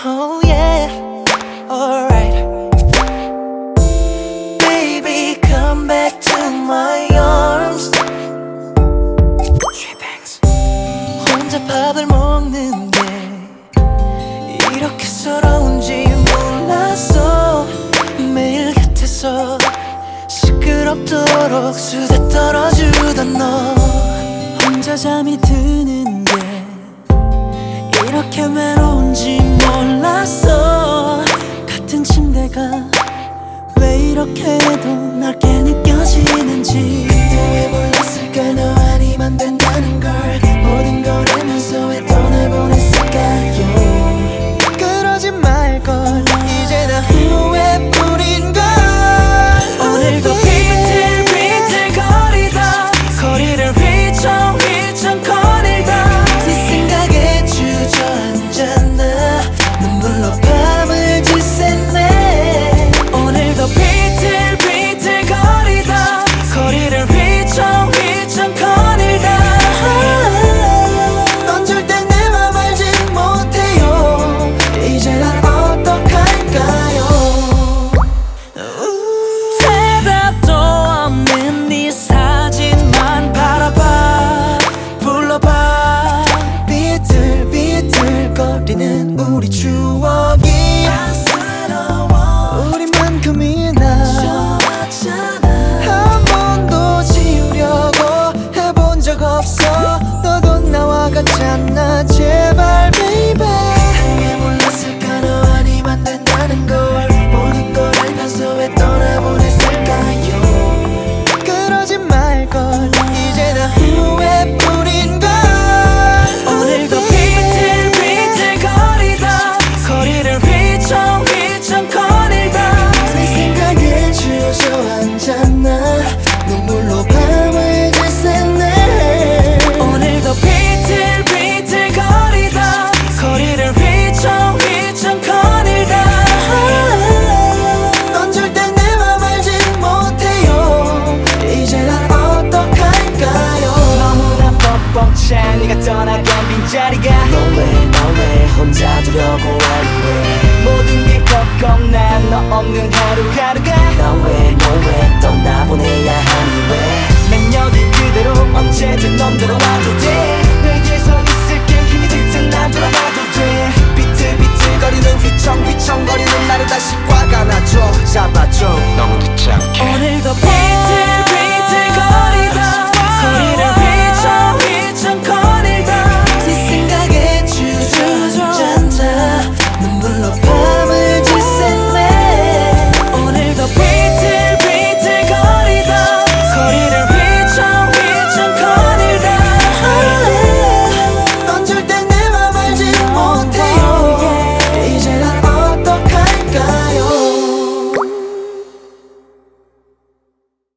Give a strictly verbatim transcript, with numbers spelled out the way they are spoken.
Oh yeah, alright. Baby, come back to my arms. 혼자 밥을 먹는 게 이렇게 서러운지 몰랐어. 매일 곁에서 시끄럽도록 수다 떨어주던 너, 혼자 잠이 드는 게 이렇게 외로운지 몰랐어. 같은 침대가 왜 이렇게도 넓게 느껴지는지. 그때 왜 몰랐을까? 너 아니면 된다는 걸. 모든 걸 알면서 왜 떠나보냈을까요? 그러지 말걸. 이제 다 후회뿐인걸. 오늘도 비틀비틀거리다 거리를 휘청휘청 거닐다 네 생각에 주저앉았나 눈물로 밤을 지새네. 오늘도 비틀비틀거리다 거리를 휘청휘청 거닐다 넌 절대 내 맘 알지 못해요. 이제 날 어떡할까요? 대답도 없는 네 사진만 바라봐 불러봐. 비틀비틀거리는 우리 추억이 우리만큼이나 한 번도 지우려고 해본 적 없어. 너도 나와 같잖아. 제발 baby. 왜 몰랐을까? 너 아니면 된다는 걸. 모든 걸 알면서 왜 떠나보냈을까요? 그러지 말걸. 이제 다 후회뿐인걸. 오늘도 비틀비틀거리다 거리를 휘청휘청 거닐다 네 생각에 주저앉았나 눈물로 밤을 지새네. 오늘도 비틀비틀거리다 거리를 휘청휘청 거닐다 넌 절대 내 맘 알지 못해요. 이제 날 어떡할까요? 너무나 뻑뻑찬 네가 떠나간 빈자리가 너왜 너왜 혼자 두려고 anyway. 모든 게 꺾어난 너 없는 하루하루가 너왜 너왜 떠나보내야 하니 왜. 난 여기 그대로 언제든 넌 들어와도 돼. 내게서